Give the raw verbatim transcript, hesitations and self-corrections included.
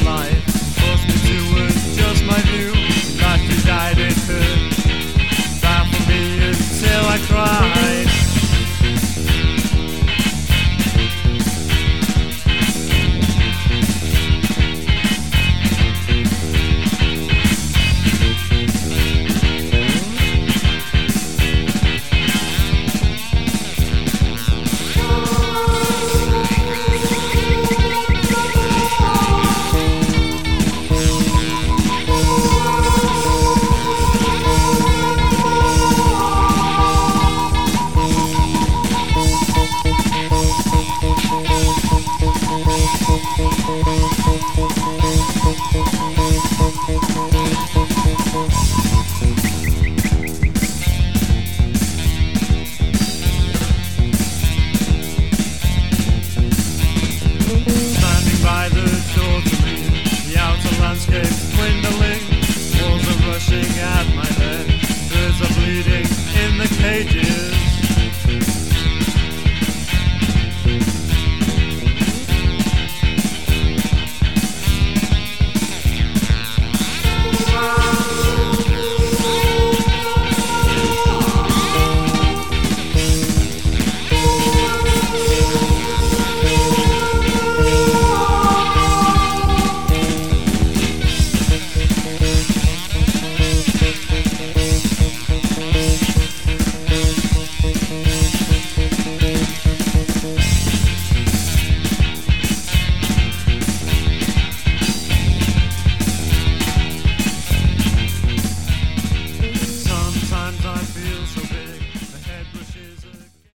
life forced me to adjust my view. That you died, it hurt. Baffled me until I cried. Standing by the door to me, the outer landscape's dwindling. Walls are rushing at my head, birds are bleeding in the cages.